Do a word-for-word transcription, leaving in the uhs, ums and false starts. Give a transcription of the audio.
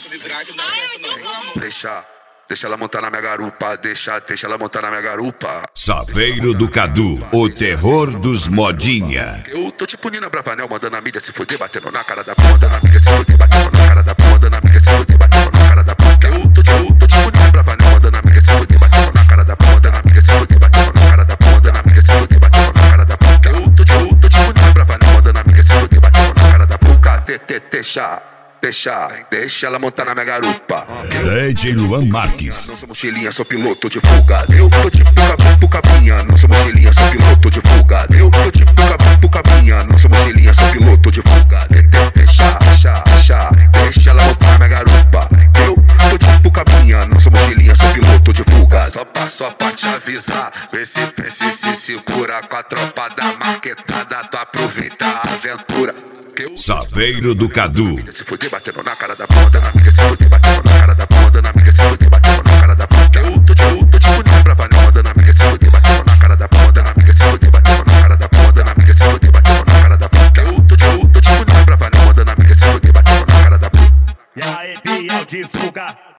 calça de drag não dá certo não, meu amor. Deixa, deixa ela montar na minha garupa, deixa, deixa ela montar na minha garupa. Saveiro do Cadu, o terror dos modinha. Eu tô tipo Nina Bravanel, mandando a mídia se fuder, batendo na cara da puta, na mídia se fuder, batendo na cara da puta, na mídia se fuder, batendo na cara da puta. Eu tô tipo, tô tipo Nina Bravanel, mandando a mídia se fuder, batendo na cara da puta, na mídia se fuder, batendo na cara da puta, na mídia se fuder, batendo na cara da puta. Eu tô tipo, tô tipo Nina Bravanel, mandando a mídia se fuder, batendo na cara da puta. Te, te, deixa. Deixa, deixa ela montar na minha garupa. D J Luan Marques. Não sou mochilinha, sou piloto de fuga. Eu tô tipo capu cabinha. Não sou mochilinha, sou piloto de fuga. Eu tô tipo capu cabinha. Não sou mochilinha, sou piloto de fuga. Deixa, deixa, deixa, deixa ela montar na minha garupa. Eu tô tipo cabinha. Não sou mochilinha, sou piloto de fuga. Só pra, só pra te avisar. Vê se pensa e se segura. Com a tropa da marquetada, tu aproveita a aventura. Saveiro do Cadu. Se fuder, batendo na cara da bunda, na mídia se fuder, batendo na cara da bunda, na mídia se fuder, batendo na cara da bunda. Eu tô tipo, tô tipo Nina Bravanel, mandando na mídia se fuder, batendo na cara da bunda, na mídia se fuder, batendo na cara da bunda, na mídia se fuder, batendo na cara da bunda. Eu tô tipo, tô tipo Nina Bravanel, mandando na mídia se fuder, batendo na cara da bunda. E aí, Biel de fuga.